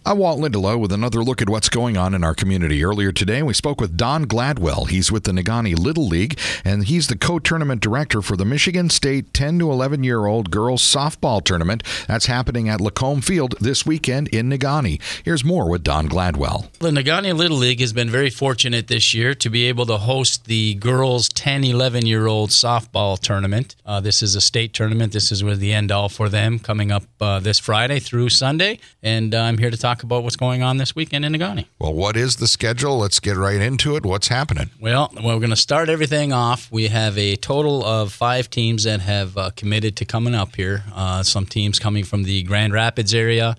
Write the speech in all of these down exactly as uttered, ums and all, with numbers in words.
I'm Walt Lindelof with another look at what's going on in our community. Earlier today, we spoke with Don Gladwell. He's with the Negaunee Little League, and he's the co-tournament director for the Michigan State ten to eleven-year-old girls softball tournament. That's happening at Lacombe Field this weekend in Negaunee. Here's more with Don Gladwell. The Negaunee Little League has been very fortunate this year to be able to host the girls ten, eleven-year-old softball tournament. Uh, this is a state tournament. This is where the end-all for them coming up uh, this Friday through Sunday, and uh, I'm here to talk about what's going on this weekend in Negaunee. Well, what is the schedule? Let's get right into it. What's happening? Well, we're going to start everything off. We have a total of five teams that have uh, committed to coming up here. Uh, some teams coming from the Grand Rapids area,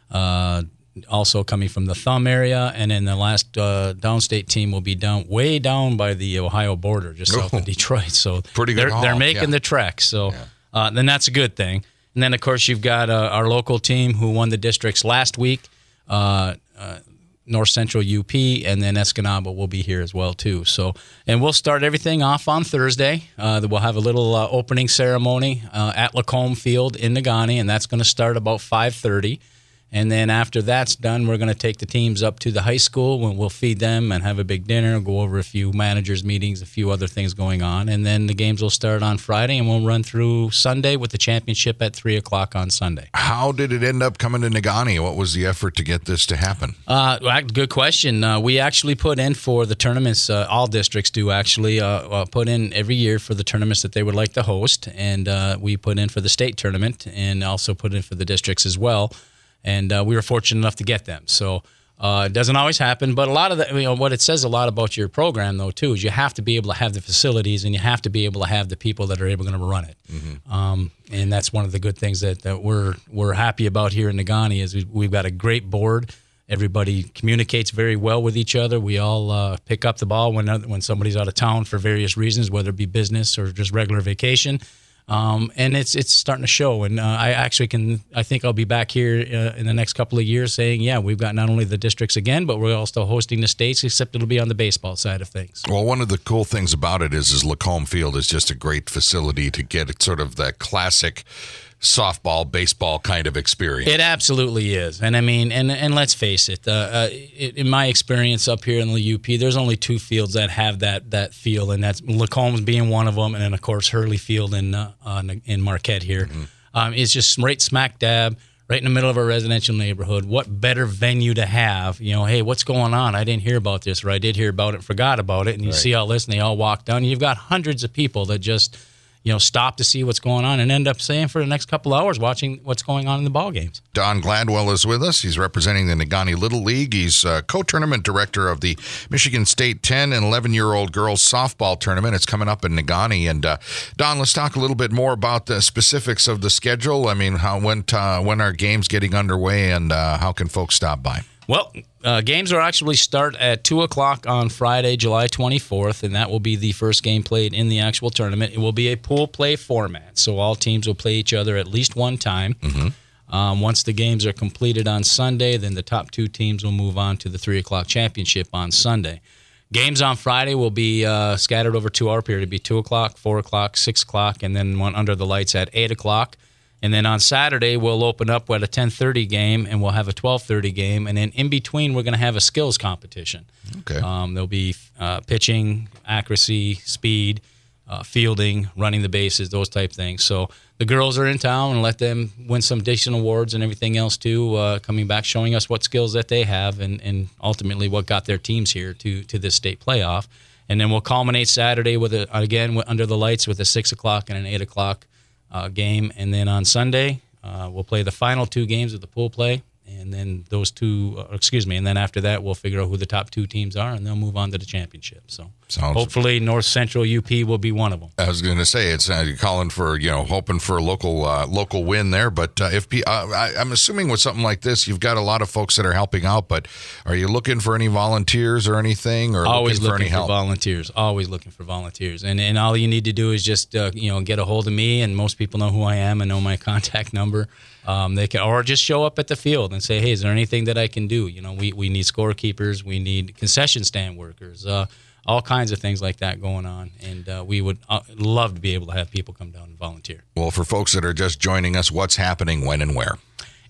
uh, also coming from the Thumb area, and then the last uh, downstate team will be down way down by the Ohio border, just south of Detroit. So pretty good they're, haul. they're making yeah. the trek. So yeah. uh, then that's a good thing. And then, of course, you've got uh, our local team who won the districts last week, uh, uh, North Central U P, and then Escanaba will be here as well, too. So, and we'll start everything off on Thursday. Uh, we'll have a little uh, opening ceremony uh, at Lacombe Field in Negaunee, and that's going to start about five thirty. And then after that's done, we're going to take the teams up to the high school when we'll feed them and have a big dinner, go over a few managers' meetings, a few other things going on. And then the games will start on Friday, and we'll run through Sunday with the championship at three o'clock on Sunday. How did it end up coming to Negaunee? What was the effort to get this to happen? Uh, good question. Uh, we actually put in for the tournaments, uh, all districts do actually, uh, uh, put in every year for the tournaments that they would like to host. And uh, we put in for the state tournament and also put in for the districts as well. And uh, we were fortunate enough to get them. So uh, it doesn't always happen, but a lot of the, you know, what it says a lot about your program, though, too, is you have to be able to have the facilities and you have to be able to have the people that are able to run it. Mm-hmm. Um, and that's one of the good things that, that we're we're happy about here in Negaunee is we, we've got a great board. Everybody communicates very well with each other. We all uh, pick up the ball when when somebody's out of town for various reasons, whether it be business or just regular vacation. Um, and it's it's starting to show, and uh, I actually can. I think I'll be back here uh, in the next couple of years saying, yeah, we've got not only the districts again, but we're also hosting the states. Except it'll be on the baseball side of things. Well, one of the cool things about it is, is Lacombe Field is just a great facility to get it sort of that classic softball, baseball kind of experience. It absolutely is. And I mean, and and let's face it, uh, uh, it, in my experience up here in the U P, there's only two fields that have that that feel, and that's Lacombe's being one of them, and then, of course, Hurley Field in, uh, uh, in Marquette here. Mm-hmm. Um, it's just right smack dab, right in the middle of our residential neighborhood. What better venue to have? You know, hey, what's going on? I didn't hear about this, or I did hear about it and forgot about it, and you right. see all this, and they all walk down, and you've got hundreds of people that just – you know, stop to see what's going on and end up staying for the next couple hours watching what's going on in the ball games. Don Gladwell is with us. He's representing the Negaunee Little League. He's uh, co-tournament director of the Michigan State ten and eleven-year-old girls softball tournament. It's coming up in Negaunee. And uh, Don, let's talk a little bit more about the specifics of the schedule. I mean, how when uh, when are games getting underway, and uh, how can folks stop by? Well, uh, games will actually start at two o'clock on Friday, July twenty-fourth, and that will be the first game played in the actual tournament. It will be a pool play format, so all teams will play each other at least one time. Mm-hmm. Um, once the games are completed on Sunday, then the top two teams will move on to the three o'clock championship on Sunday. Games on Friday will be uh, scattered over two-hour period. It'll be two o'clock, four o'clock, six o'clock, and then one under the lights at eight o'clock. And then on Saturday, we'll open up with a ten thirty game, and we'll have a twelve thirty game. And then in between, we're going to have a skills competition. Okay. Um, there'll be uh, pitching, accuracy, speed, uh, fielding, running the bases, those type things. So the girls are in town, and let them win some additional awards and everything else, too, uh, coming back, showing us what skills that they have and, and ultimately what got their teams here to, to this state playoff. And then we'll culminate Saturday, with a, again, under the lights with a six o'clock and an eight o'clock Uh, game, and then on Sunday uh, we'll play the final two games of the pool play, and then those two, uh, excuse me, and then after that we'll figure out who the top two teams are, and they'll move on to the championship. So Sounds hopefully North Central U P will be one of them. I was going to say, it's uh, you're calling for, you know, hoping for a local uh, local win there, but uh, if uh, I, I'm assuming with something like this, you've got a lot of folks that are helping out, but are you looking for any volunteers or anything, or always looking for looking any for help? volunteers? Always looking for volunteers, and and all you need to do is just uh, you know get a hold of me, and most people know who I am and know my contact number. Um, they can, or just show up at the field and say, hey, is there anything that I can do? You know, we we need scorekeepers, we need concession stand workers. Uh, all kinds of things like that going on, and uh, we would uh, love to be able to have people come down and volunteer. Well, for folks that are just joining us, what's happening when and where?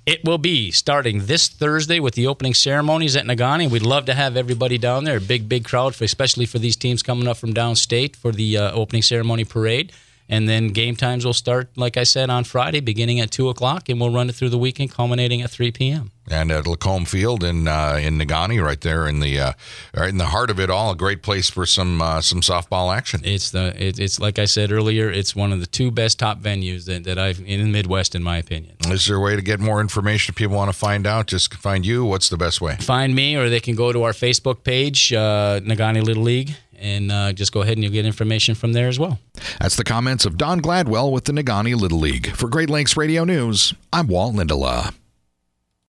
It will be starting this Thursday with the opening ceremonies at Negaunee. We'd love to have everybody down there. A big, big crowd, for, especially for these teams coming up from downstate for the uh, opening ceremony parade. And then game times will start, like I said, on Friday, beginning at two o'clock, and we'll run it through the weekend, culminating at three p.m. And at Lacombe Field in uh, in Negaunee, right there in the uh, right in the heart of it all, a great place for some uh, some softball action. It's the it, it's like I said earlier, it's one of the two best top venues that, that I've in the Midwest, in my opinion. Is there a way to get more information if people want to find out? Just find you. What's the best way? Find me, or they can go to our Facebook page, uh, Negaunee Little League, and uh, just go ahead and you'll get information from there as well. That's the comments of Don Gladwell with the Negaunee Little League. For Great Lakes Radio News, I'm Walt Lindela.